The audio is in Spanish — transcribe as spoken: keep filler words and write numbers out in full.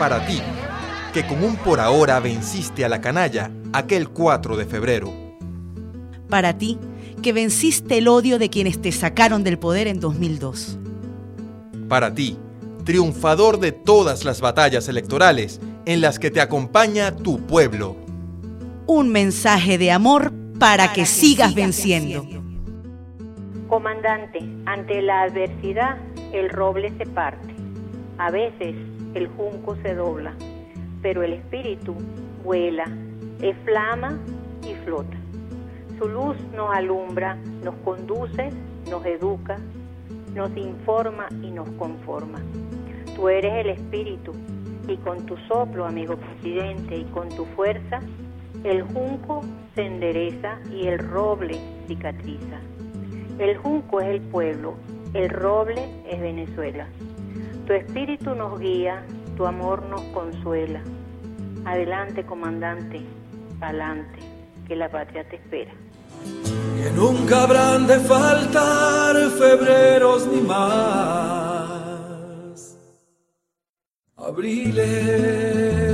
para ti, que con un por ahora venciste a la canalla aquel cuatro de febrero. Para ti, que venciste el odio de quienes te sacaron del poder en dos mil dos. Para ti, triunfador de todas las batallas electorales en las que te acompaña tu pueblo. Un mensaje de amor para, para que, que sigas, sigas venciendo. venciendo. Comandante, ante la adversidad, el roble se parte. A veces el junco se dobla, pero el espíritu vuela, es flama y flota. Su luz nos alumbra, nos conduce, nos educa, nos informa y nos conforma. Tú eres el espíritu y con tu soplo, amigo presidente, y con tu fuerza, el junco se endereza y el roble cicatriza. El junco es el pueblo, el roble es Venezuela. Tu espíritu nos guía, tu amor nos consuela. Adelante, comandante, pa'lante, que la patria te espera. Que nunca habrán de faltar febreros ni más abriles.